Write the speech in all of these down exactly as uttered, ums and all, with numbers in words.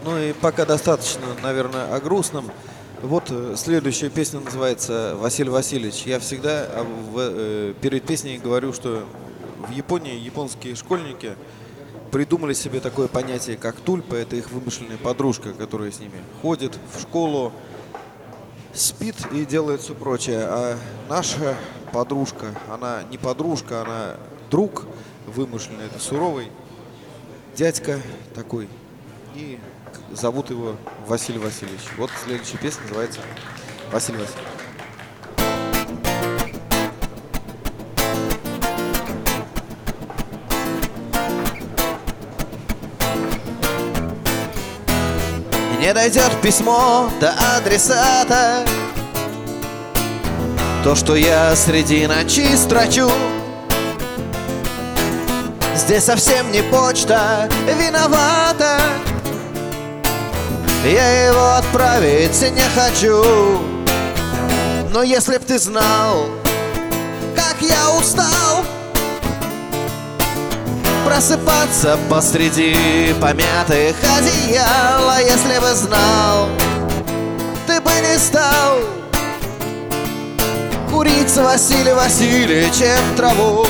Ну и пока достаточно, наверное, о грустном. Вот э, следующая песня называется «Василий Васильевич». Я всегда а, в, э, перед песней говорю, что в Японии японские школьники придумали себе такое понятие, как тульпа. Это их вымышленная подружка, которая с ними ходит в школу, спит и делает все прочее. А наша подружка, она не подружка, она друг вымышленный, это суровый дядька такой. И зовут его Василий Васильевич. Вот следующая песня называется «Василий Васильевич». Не дойдет письмо до адресата, то, что я среди ночи строчу. Здесь совсем не почта виновата, я его отправить не хочу. Но если б ты знал, как я устал просыпаться посреди помятых одеял, а если бы знал, ты бы не стал курить с Василием Васильевичем траву.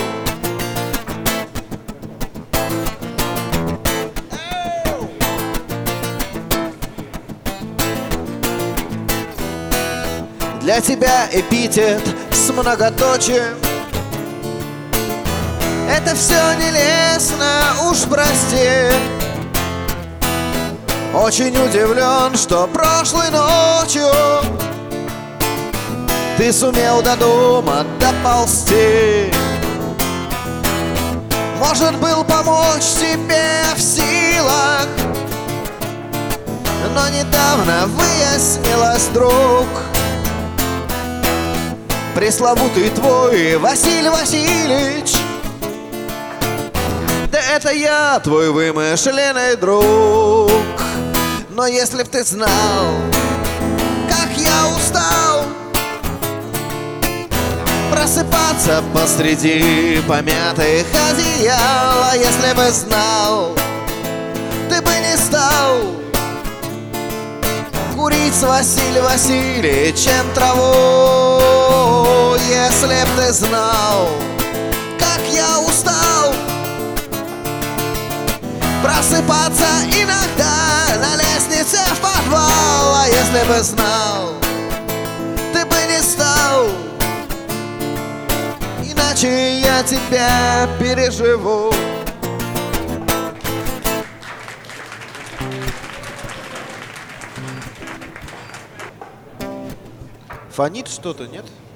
Для тебя эпитет с многоточием — это все нелестно, уж прости. Очень удивлен, что прошлой ночью ты сумел до дома доползти. Может, был помочь тебе в силах, но недавно выяснилось, друг, пресловутый твой Василий Васильевич, да это я, твой вымышленный друг. Но если б ты знал, как я устал просыпаться посреди помятых одеял, а если бы знал, ты бы не стал курить с Василием Васильевичем траву. Если б ты знал, как я устал просыпаться иногда на лестнице в подвал, а если бы знал, ты бы не стал, иначе я тебя переживу. Фонит что-то, нет?